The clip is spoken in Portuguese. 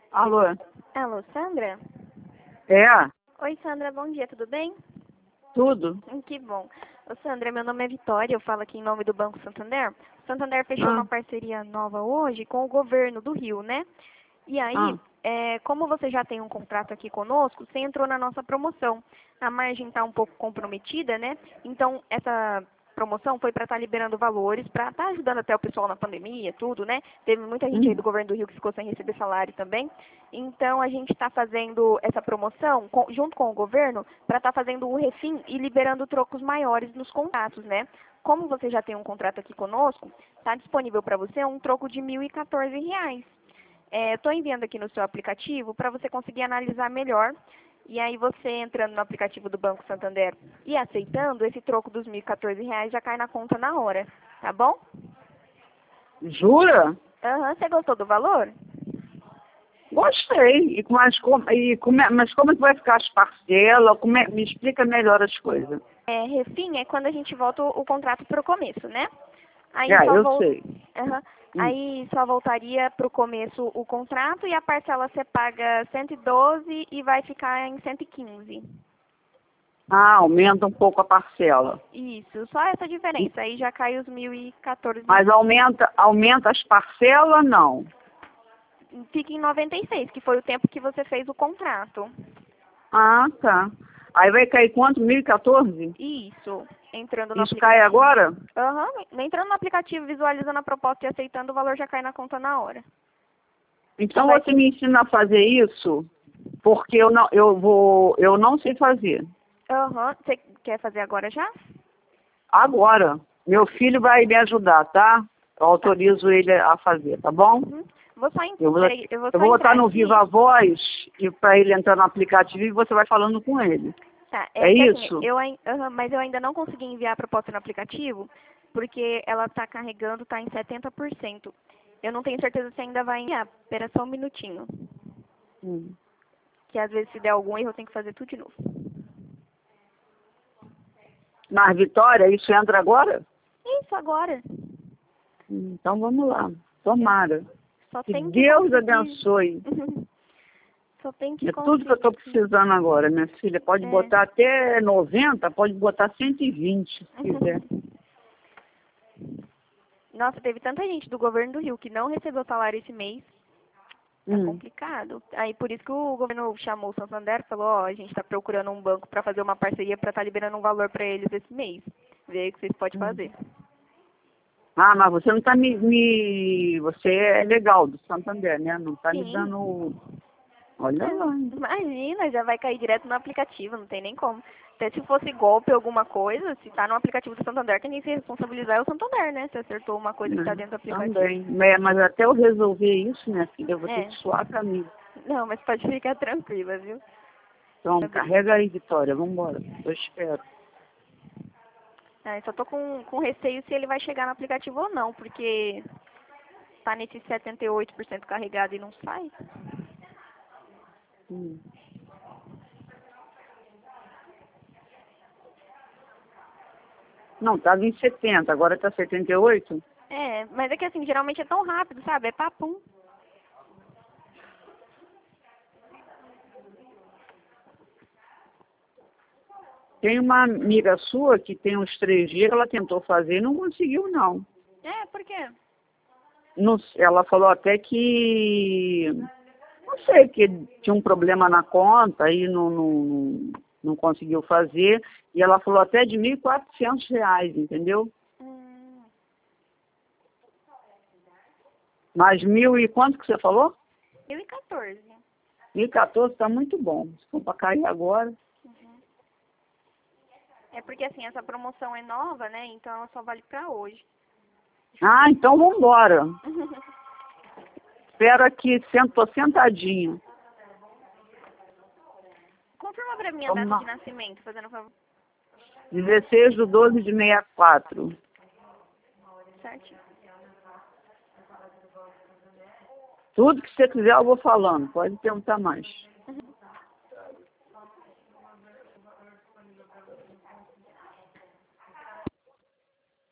Alô? Alô, Sandra? É? Oi, Sandra, bom dia, tudo bem? Tudo? Que bom. Ô, Sandra, meu nome é Vitória, eu falo aqui em nome do Banco Santander. O Santander fechou Ah, uma parceria nova hoje com o governo do Rio, né? E aí, ah. como você já tem um contrato aqui conosco, você entrou na nossa promoção. A margem está um pouco comprometida, né? Então, essa promoção foi para estar liberando valores, para estar ajudando até o pessoal na pandemia, tudo, né? Teve muita gente aí do governo do Rio que ficou sem receber salário também. Então, a gente está fazendo essa promoção junto com o governo para estar fazendo o refim e liberando trocos maiores nos contratos, né? Como você já tem um contrato aqui conosco, está disponível para você um troco de R$ 1.014. Estou enviando aqui no seu aplicativo para você conseguir analisar melhor. E aí você entrando no aplicativo do Banco Santander e aceitando, esse troco dos R$ 1.014 já cai na conta na hora, tá bom? Jura? Aham, você gostou do valor? Gostei. Mas como é que vai ficar as parcelas? Me explica melhor as coisas. Refim é quando a gente volta o contrato para o começo, né? Aí É, só, eu sei. Aham. Hum. Aí só voltaria para o começo o contrato e a parcela você paga 112 e vai ficar em 115. Ah, aumenta um pouco a parcela. Isso, só essa diferença. Aí já cai os 1.014. Mas aumenta as parcelas, não. Fica em 96, que foi o tempo que você fez o contrato. Ah, tá. Aí vai cair quanto? 1.014? Isso, entrando no Isso cai aplicativo. agora? Aham, entrando no aplicativo, visualizando a proposta e aceitando, o valor já cai na conta na hora. Então Vai você ser... me ensina a fazer isso, porque eu não sei fazer. Aham, você quer fazer agora já? Agora. Meu filho vai me ajudar, tá? Eu Tá. autorizo ele a fazer, tá bom? Uhum. Vou só, Eu peraí, eu vou eu só vou botar entrar no aqui. Viva Voz e para ele entrar no aplicativo e você vai falando com ele. Tá, É que assim, isso? mas eu ainda não consegui enviar a proposta no aplicativo, porque ela está carregando, está em 70%. Eu não tenho certeza se ainda vai enviar. Espera só um minutinho. Hum. Que às vezes se der algum erro eu tenho que fazer tudo de novo. Mas Vitória, isso entra agora? Isso, agora. Então vamos lá. Tomara. Só Que tem que Deus conseguir. abençoe. Só tem que É tudo que eu estou conseguir. precisando agora, minha filha. Pode É. botar até 90, pode botar 120, se quiser. Nossa, teve tanta gente do governo do Rio que não recebeu salário esse mês. Tá complicado. Aí por isso que o governo chamou o Santander e falou, ó, a gente tá procurando um banco para fazer uma parceria para estar liberando um valor para eles esse mês. Vê aí o que vocês podem fazer. Ah, mas você não está Você é legal do Santander, né? Não está me Sim. dando... Olha lá, hein? Imagina, já vai cair direto no aplicativo, não tem nem como. Até se fosse golpe alguma coisa, se tá no aplicativo do Santander, quem tem que se responsabilizar é o Santander, né? Se acertou uma coisa que tá dentro do aplicativo. Também. Mas até eu resolver isso, minha filha, eu vou ter É. que suar pra mim. Não, mas pode ficar tranquila, viu? Então, Tá bem. carrega aí, Vitória. Vambora. Eu espero. Eu só tô com receio se ele vai chegar no aplicativo ou não, porque tá nesse 78% carregado e não sai. Hum. Não, estava em 70, agora está 78? Mas é que assim, geralmente é tão rápido, sabe? É papum. Tem uma amiga sua que tem uns 3 dias que ela tentou fazer e não conseguiu, não. Por quê? Ela falou até que... Não sei, que tinha um problema na conta e não conseguiu fazer. E ela falou até de R$ 1.400, entendeu? Mas mil e quanto que você falou? 2014. 1.014 está muito bom. Se for para cair agora... É porque assim, essa promoção é nova, né? Então ela só vale pra hoje. Ah, então vamos embora. Espera aqui, tô sentadinha. Confirma pra mim a Vamos data lá. de nascimento, fazendo um favor. 16/12/64. Certinho. Tudo que você quiser eu vou falando. Pode perguntar mais.